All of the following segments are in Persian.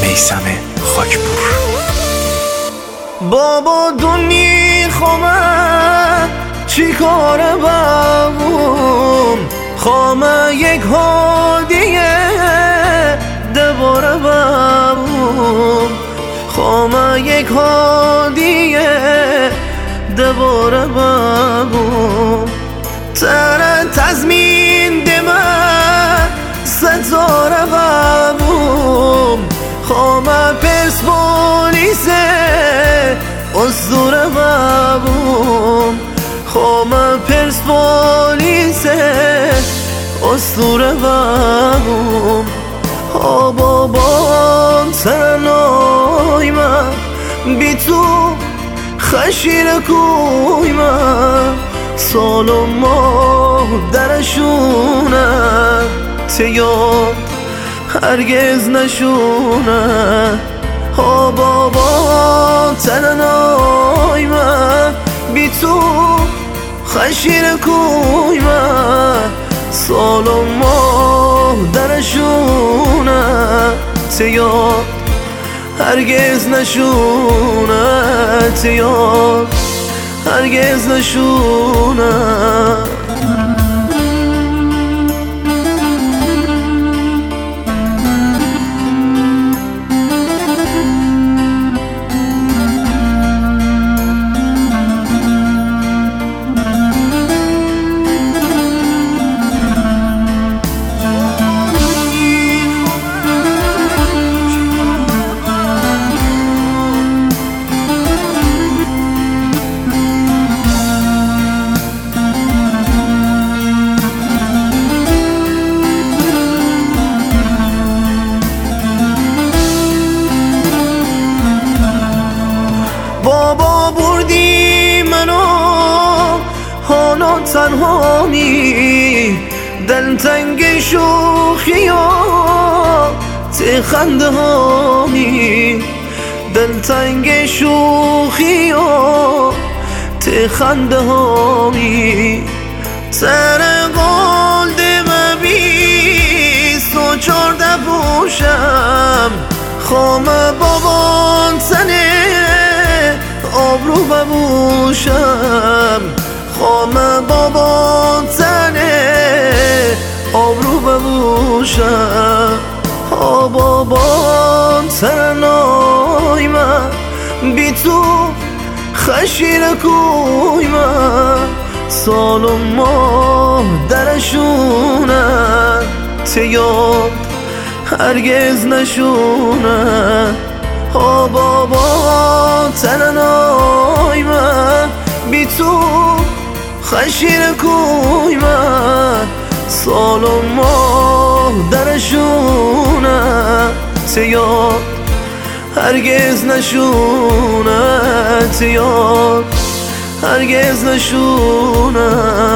میثم خاکپور. بابا دنی خوامه چی کاره بابوم، خوامه یک هادیه دباره بابوم، خوامه یک هادیه دباره بابوم. تره تزمین دمه ستاره بابوم، خوامه پرسپولیسه اسطوره بابوم، خوامه پرسپولیسه اسطوره بابوم. بابام تنهای من بی تو خشیر کوی من، سال و ماه درشونه تیاد هرگز نشونه. بابا تنهای من بی تو خشیر کوی من، سال و ماه درشونه تیاد هرگز نشونه، تیاد هرگز نشونه. بابا بردی منو حالا تنهامی، دلتنگ شوخی و خنده هامی، دلتنگ شوخی و خنده هامی. سر قلد مبیست و 14 پوشم، خوام بابان تنه آبرو ببوشم، خوام بابا تنه آبرو ببوشم. بابا تنهای من بی تو خشیر کوی من، سال و ماه درشونه تیاد هرگز نشونه. بابا تنهای من بی تو خشیر کوی من، سال و ماه درشونه تیاد هرگز نشونه، تیاد هرگز نشونه.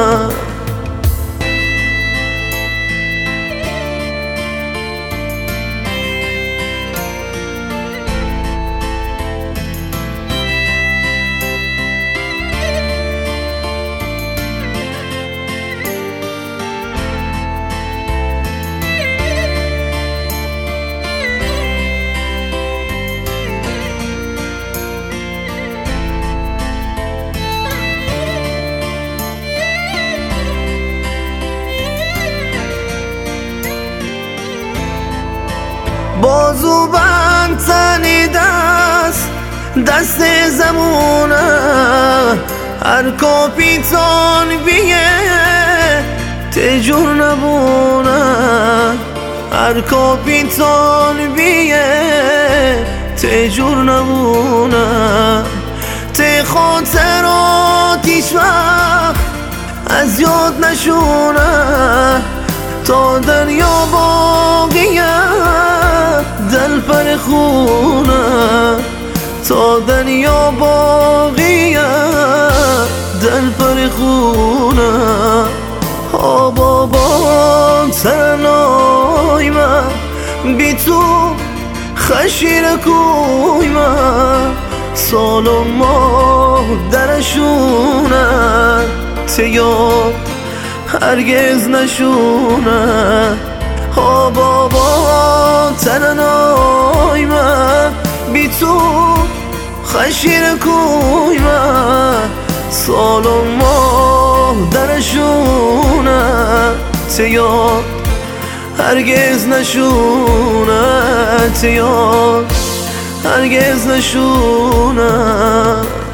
بازو بند تنی دست زمونه، هر کاپیتان بیه تجور نبونه، هر کاپیتان بیه تجور نبونه. تی خاطرات هیچ وقت از یاد نشونه، تا دریا باقیه دل پر خونه، تا دنیا باقیه دل پر خونه. بابا تنهای من بی تو خشیر کوی من، سال و ماه درشونه تیاد هرگز نشونه. ها بابا تننای من بی تو خشیر کوی من سال و ماه درشونه تیاد هرگز نشونه تیاد هرگز نشونه